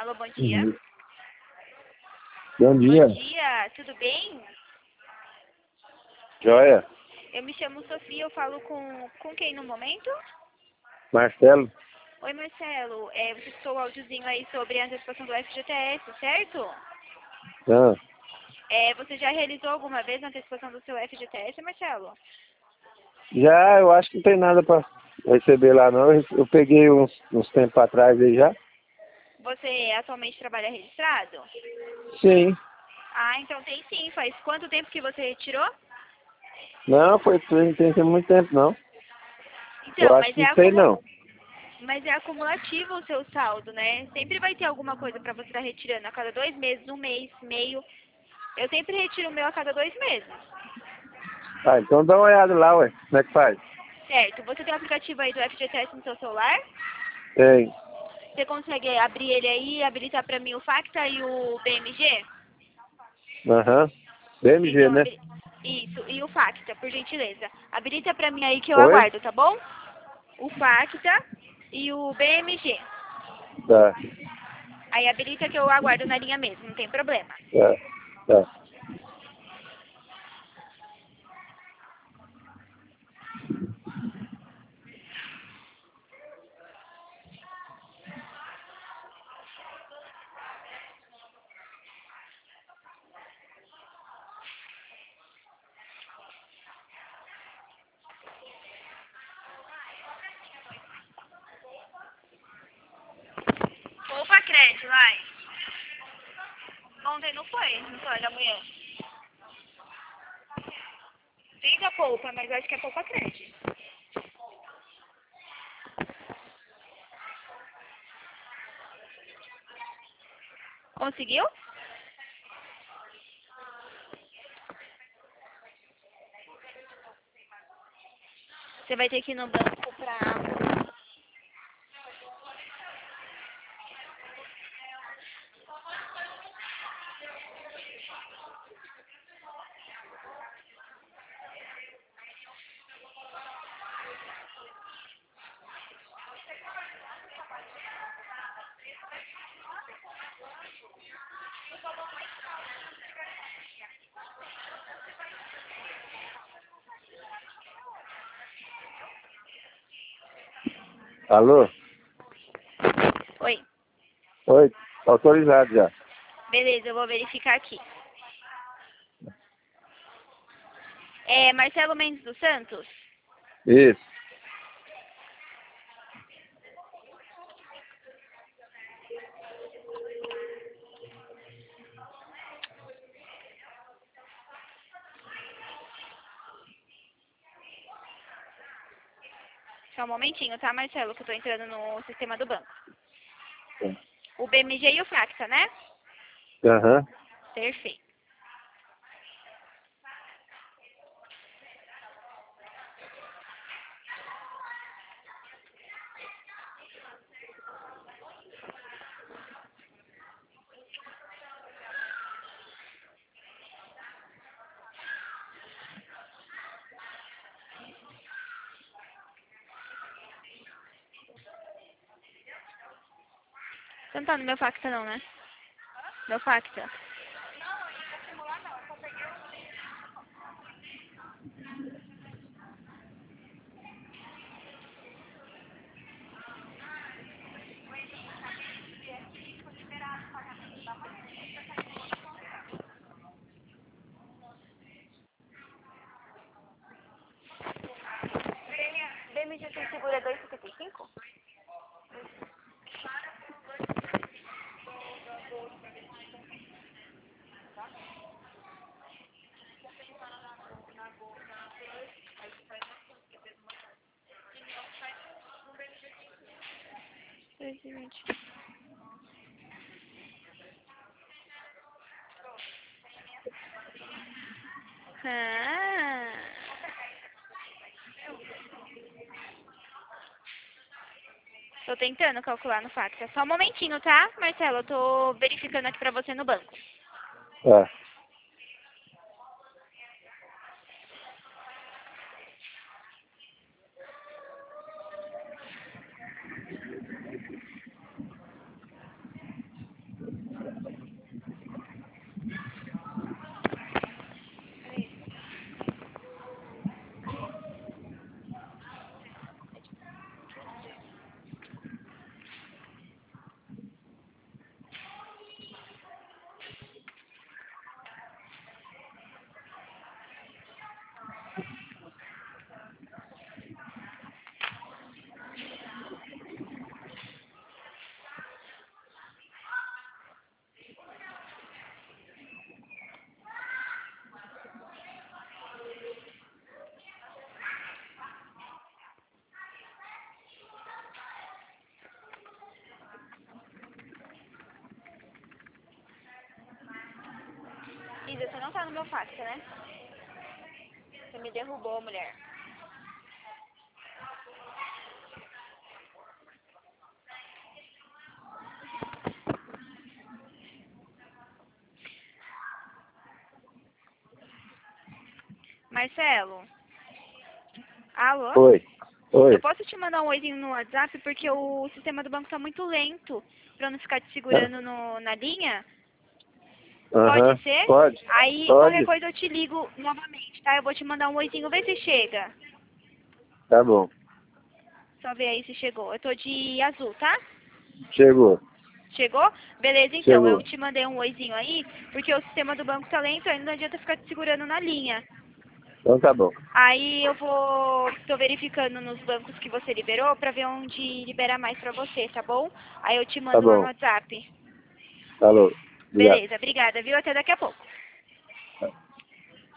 Alô, bom dia. Bom dia. Bom dia, tudo bem? Joia. Eu me chamo Sofia, eu falo com quem no momento? Marcelo. Oi, Marcelo. Você escutou o áudiozinho aí sobre a antecipação do FGTS, certo? Ah, Você já realizou alguma vez a antecipação do seu FGTS, Marcelo? já, eu acho que não tem nada para receber lá não. Eu peguei uns tempos atrás aí já. Você atualmente trabalha registrado? Sim. Ah, então tem sim. Faz quanto tempo que você retirou? Não, não tem muito tempo não. Eu Então, acho que não sei não. mas é acumulativo o seu saldo, né? Sempre vai ter alguma coisa para você estar retirando a cada 2 meses, um mês, meio. Eu sempre retiro o meu a cada 2 meses. Ah, então dá uma olhada lá, ué. Como é que faz? Certo. Você tem o aplicativo aí do FGTS no seu celular? Tem. Você consegue abrir ele aí, habilitar para mim o Facta e o BMG? Aham. BMG, Então, né? isso. E o Facta, por gentileza. Habilita para mim aí que eu Oi? aguardo, tá bom? O Facta e o BMG. Tá. Aí habilita que eu aguardo na linha mesmo, não tem problema. Tá. Tá. Poupa crédito, vai. Ontem não foi, não foi da manhã. Tenta poupa, mas eu acho que é poupa crédito. Conseguiu? Você vai ter que ir no banco pra... Alô? Oi. Oi. Autorizado já. Beleza, eu vou verificar aqui. Marcelo Mendes dos Santos? Isso. Só um momentinho, tá, Marcelo? Que eu tô entrando no sistema do banco. O BMG e o Facta, né? Aham. Perfeito. Você não tá no meu Facta não, né? Meu Facta. BMG tem seguro é 2,75? Ah. Tô tentando calcular no Facta. Só um momentinho, tá, Marcelo? Eu tô verificando aqui pra você no banco. Tá. você não tá no meu fax, né? Você me derrubou, mulher. Marcelo? Alô? Oi. Eu Oi. posso te mandar um oizinho no WhatsApp porque o sistema do banco tá muito lento pra eu não ficar te Ah, segurando na linha? Aham. Pode ser? Pode? Aí qualquer Pode? coisa eu te ligo novamente, tá? Eu vou te mandar um oizinho, vê se chega. Tá bom. Só ver aí se chegou. Eu tô de azul, tá? Chegou. Chegou? Beleza, então. Eu Chegou. te mandei um oizinho aí, porque o sistema do banco tá lento, aí não adianta ficar te segurando na linha. Então tá bom. Aí tô verificando nos bancos que você liberou pra ver onde libera mais pra você, tá bom? Aí eu te Tá mando lá no bom. WhatsApp. Falou. Obrigado. Beleza, obrigada, viu? Até daqui a pouco.